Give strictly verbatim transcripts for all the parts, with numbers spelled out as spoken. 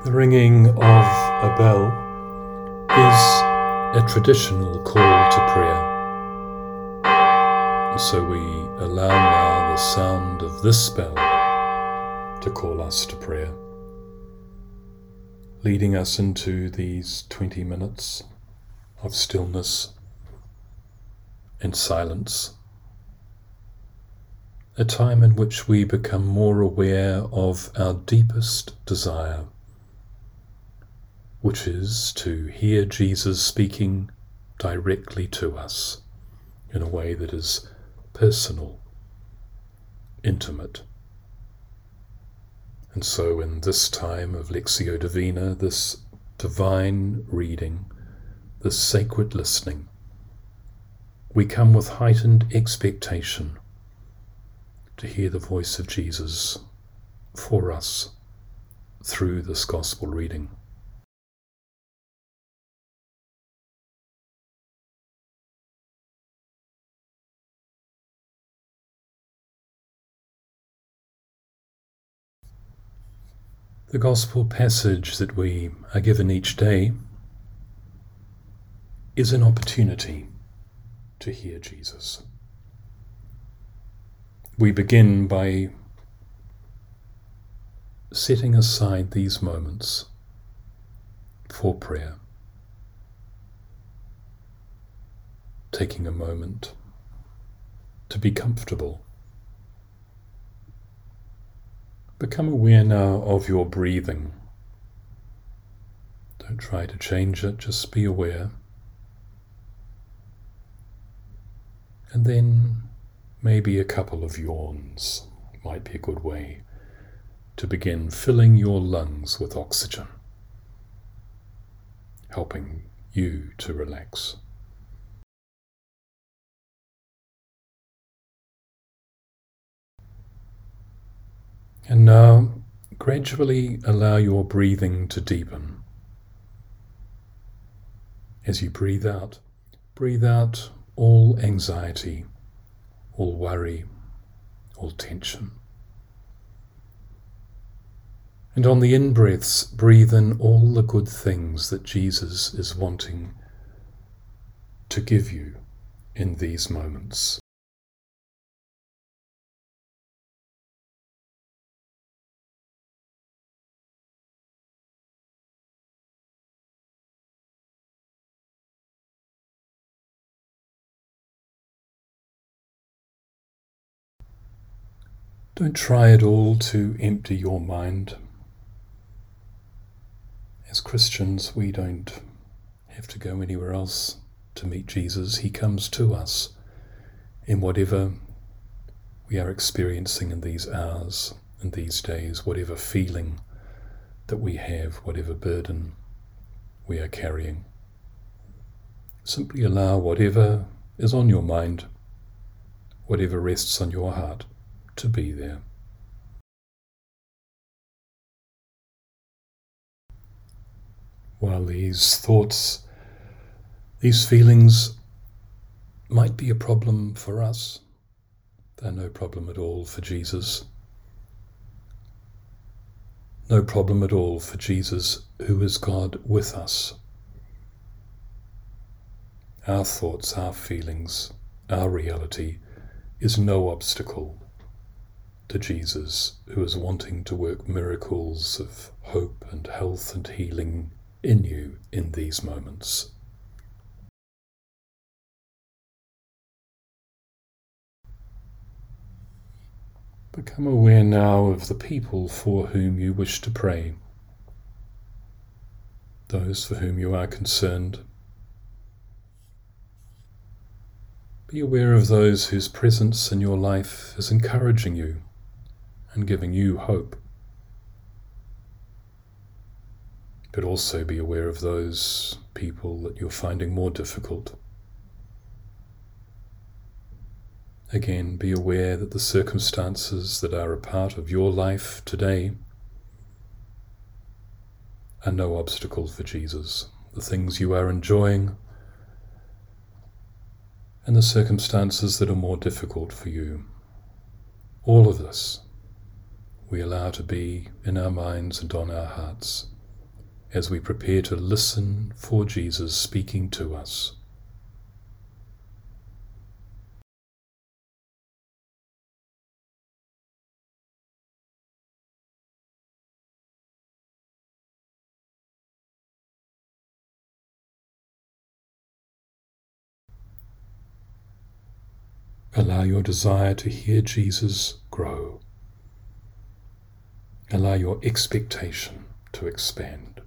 The ringing of a bell is a traditional call to prayer. And so we allow now the sound of this bell to call us to prayer, leading us into these twenty minutes of stillness and silence, a time in which we become more aware of our deepest desire, which is to hear Jesus speaking directly to us in a way that is personal, intimate. And so in this time of Lectio Divina, this divine reading, this sacred listening, we come with heightened expectation to hear the voice of Jesus for us through this gospel reading. The gospel passage that we are given each day is an opportunity to hear Jesus. We begin by setting aside these moments for prayer, taking a moment to be comfortable. Become aware now of your breathing. Don't try to change it, just be aware. And then maybe a couple of yawns might be a good way to begin filling your lungs with oxygen, helping you to relax. And now, gradually allow your breathing to deepen. As you breathe out, breathe out all anxiety, all worry, all tension. And on the in-breaths, breathe in all the good things that Jesus is wanting to give you in these moments. Don't try at all to empty your mind. As Christians, we don't have to go anywhere else to meet Jesus. He comes to us in whatever we are experiencing in these hours, in these days, whatever feeling that we have, whatever burden we are carrying. Simply allow whatever is on your mind, whatever rests on your heart, to be there. While these thoughts, these feelings might be a problem for us, they're no problem at all for Jesus. No problem at all for Jesus, who is God with us. Our thoughts, our feelings, our reality is no obstacle to Jesus, who is wanting to work miracles of hope and health and healing in you in these moments. Become aware now of the people for whom you wish to pray, those for whom you are concerned. Be aware of those whose presence in your life is encouraging you and giving you hope. But also be aware of those people that you're finding more difficult. Again, be aware that the circumstances that are a part of your life today are no obstacle for Jesus. The things you are enjoying and the circumstances that are more difficult for you. All of this we allow to be in our minds and on our hearts as we prepare to listen for Jesus speaking to us. Allow your desire to hear Jesus grow. Allow your expectation to expand.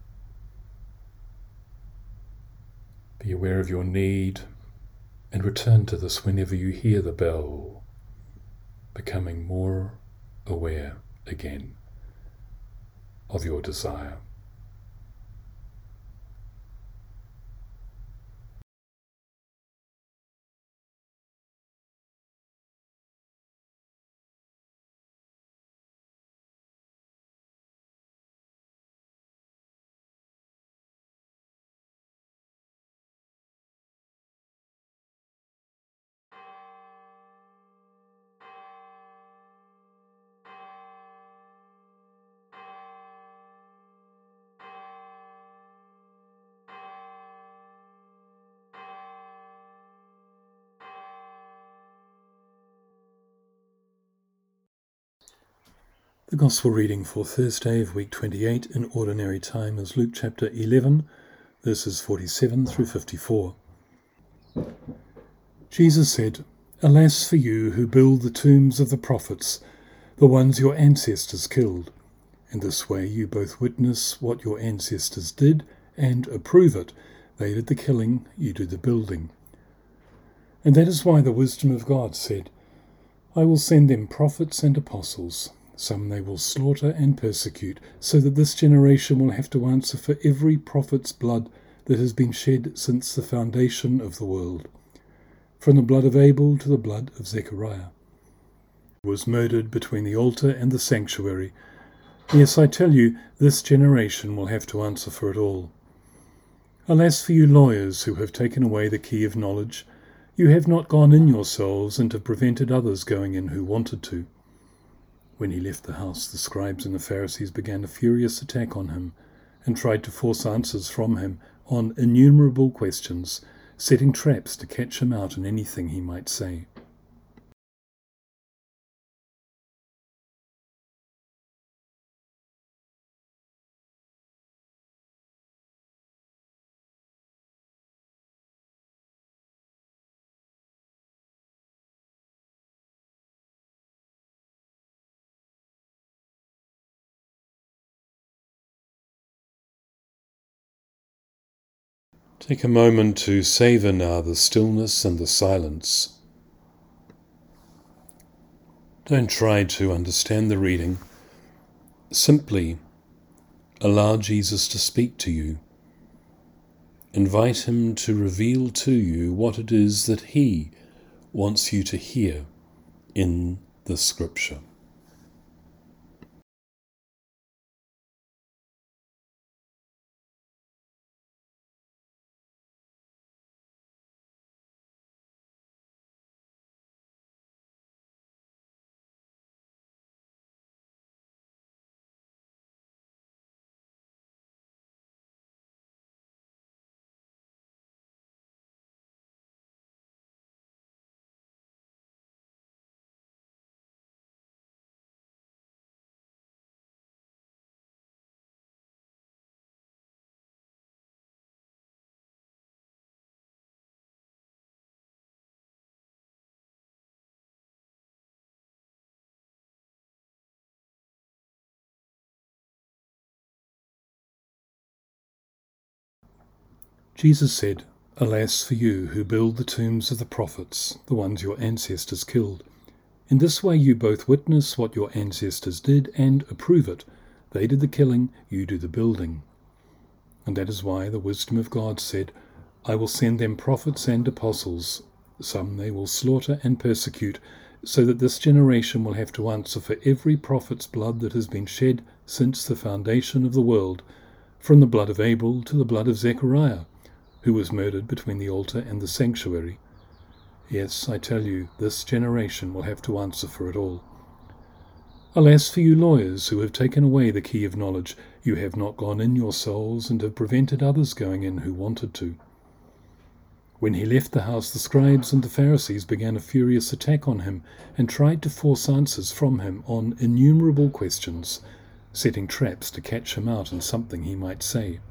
Be aware of your need and return to this whenever you hear the bell, becoming more aware again of your desire. The Gospel reading for Thursday of week twenty-eight in Ordinary Time is Luke chapter eleven, verses forty-seven through fifty-four. Jesus said, "Alas for you who build the tombs of the prophets, the ones your ancestors killed. In this way you both witness what your ancestors did and approve it. They did the killing, you do the building. And that is why the wisdom of God said, 'I will send them prophets and apostles. Some they will slaughter and persecute, so that this generation will have to answer for every prophet's blood that has been shed since the foundation of the world, from the blood of Abel to the blood of Zechariah, who was murdered between the altar and the sanctuary. Yes, I tell you, this generation will have to answer for it all. Alas for you lawyers who have taken away the key of knowledge. You have not gone in yourselves and have prevented others going in who wanted to." When he left the house, the scribes and the Pharisees began a furious attack on him and tried to force answers from him on innumerable questions, setting traps to catch him out in anything he might say. Take a moment to savour now the stillness and the silence. Don't try to understand the reading. Simply allow Jesus to speak to you. Invite him to reveal to you what it is that he wants you to hear in the Scripture. Jesus said, "Alas for you who build the tombs of the prophets, the ones your ancestors killed. In this way you both witness what your ancestors did and approve it. They did the killing, you do the building. And that is why the wisdom of God said, 'I will send them prophets and apostles. Some they will slaughter and persecute, so that this generation will have to answer for every prophet's blood that has been shed since the foundation of the world, from the blood of Abel to the blood of Zechariah, who was murdered between the altar and the sanctuary. Yes, I tell you, this generation will have to answer for it all. Alas for you lawyers who have taken away the key of knowledge. You have not gone in yourselves and have prevented others going in who wanted to. When he left the house, the scribes and the Pharisees began a furious attack on him and tried to force answers from him on innumerable questions, setting traps to catch him out in something he might say.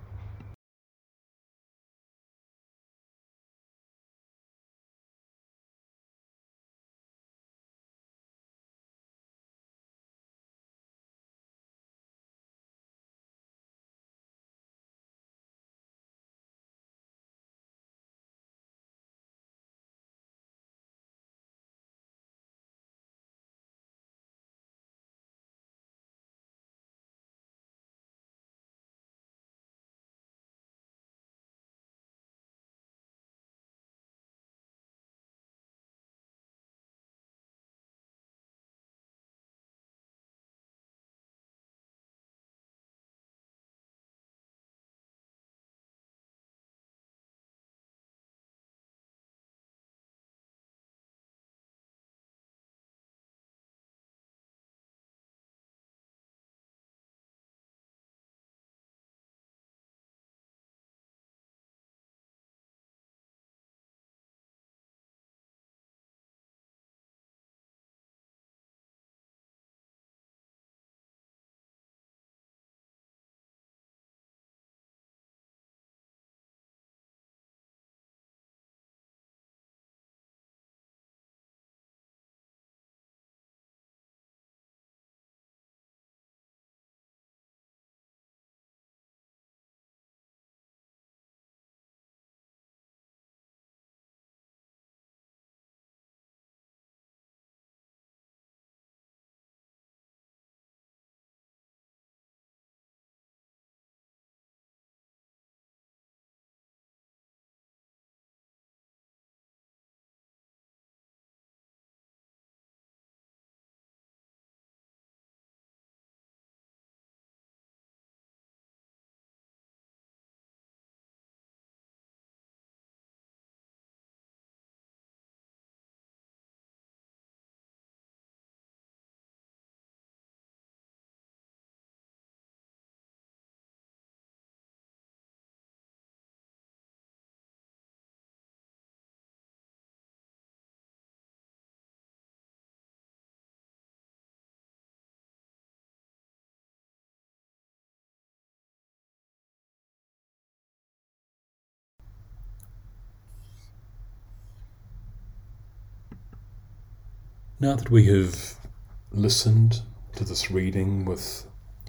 Now that we have listened to this reading with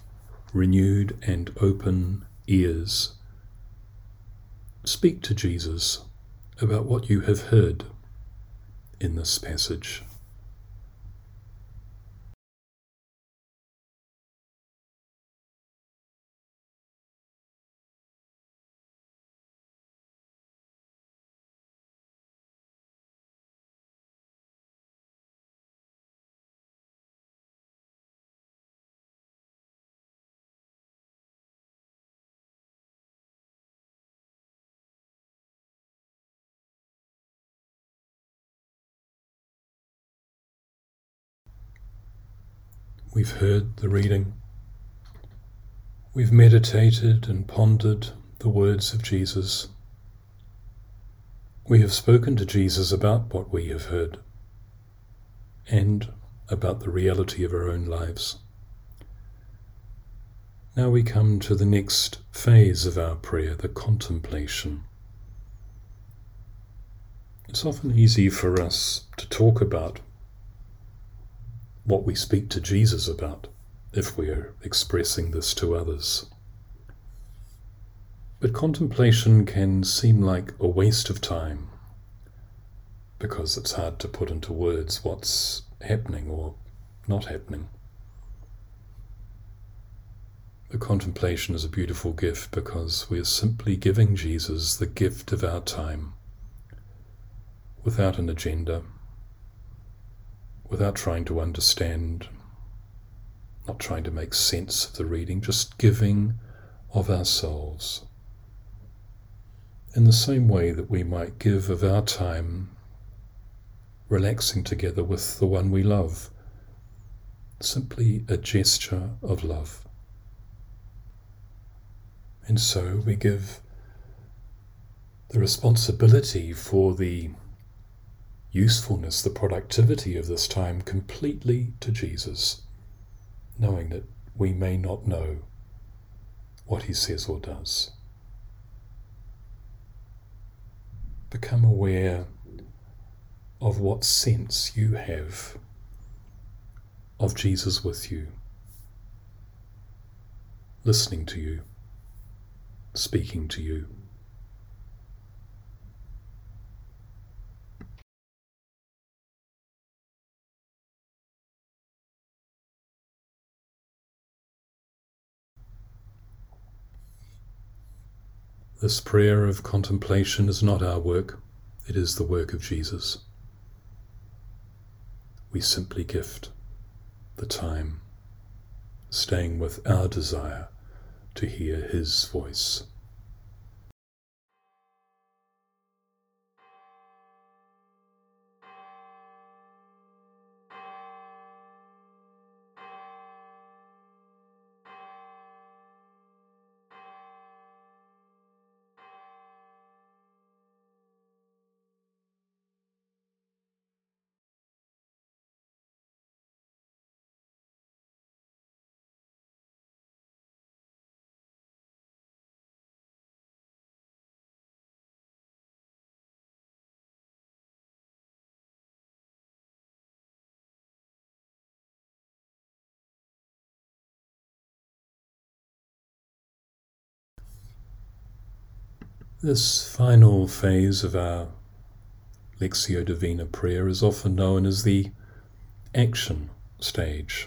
renewed and open ears, speak to Jesus about what you have heard in this passage. We've heard the reading. We've meditated and pondered the words of Jesus. We have spoken to Jesus about what we have heard and about the reality of our own lives. Now we come to the next phase of our prayer, the contemplation. It's often easy for us to talk about what we speak to Jesus about if we're expressing this to others. But contemplation can seem like a waste of time because it's hard to put into words what's happening or not happening. The contemplation is a beautiful gift because we are simply giving Jesus the gift of our time without an agenda, without trying to understand, not trying to make sense of the reading, just giving of ourselves. In the same way that we might give of our time relaxing together with the one we love, simply a gesture of love. And so we give the responsibility for the usefulness, the productivity of this time completely to Jesus, knowing that we may not know what he says or does. Become aware of what sense you have of Jesus with you, listening to you, speaking to you. This prayer of contemplation is not our work, it is the work of Jesus. We simply gift the time, staying with our desire to hear his voice. This final phase of our Lectio Divina prayer is often known as the action stage.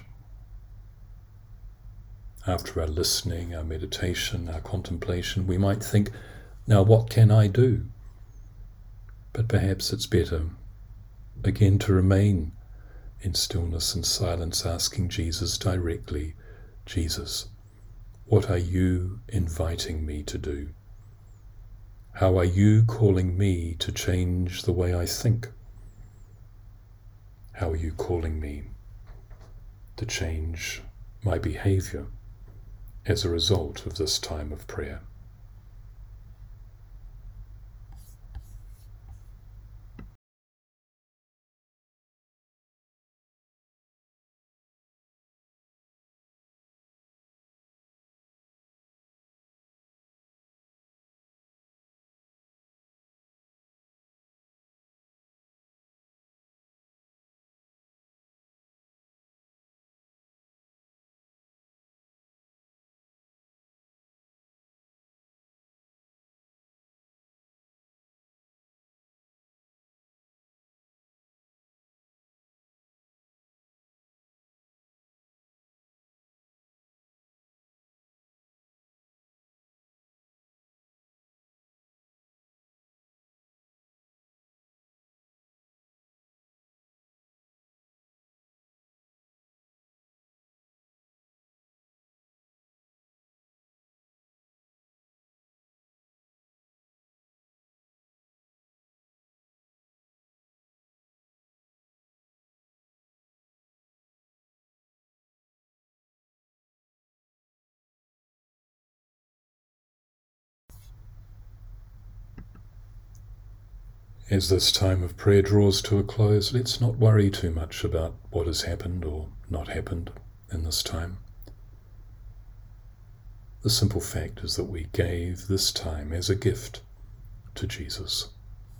After our listening, our meditation, our contemplation, we might think, now what can I do? But perhaps it's better, again, to remain in stillness and silence, asking Jesus directly, Jesus, what are you inviting me to do? How are you calling me to change the way I think? How are you calling me to change my behavior as a result of this time of prayer? As this time of prayer draws to a close, let's not worry too much about what has happened or not happened in this time. The simple fact is that we gave this time as a gift to Jesus.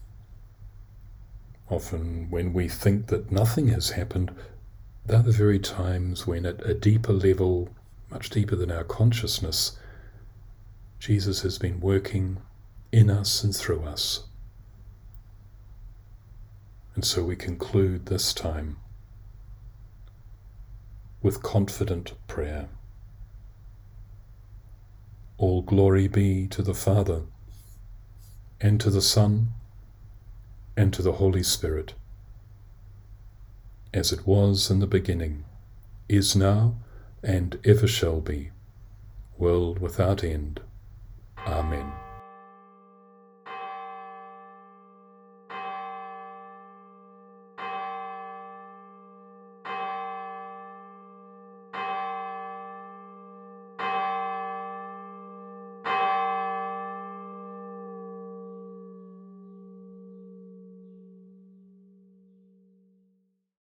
Often when we think that nothing has happened, they're the very times when at a deeper level, much deeper than our consciousness, Jesus has been working in us and through us. And so we conclude this time with confident prayer. All glory be to the Father, and to the Son, and to the Holy Spirit, as it was in the beginning, is now, and ever shall be, world without end. Amen.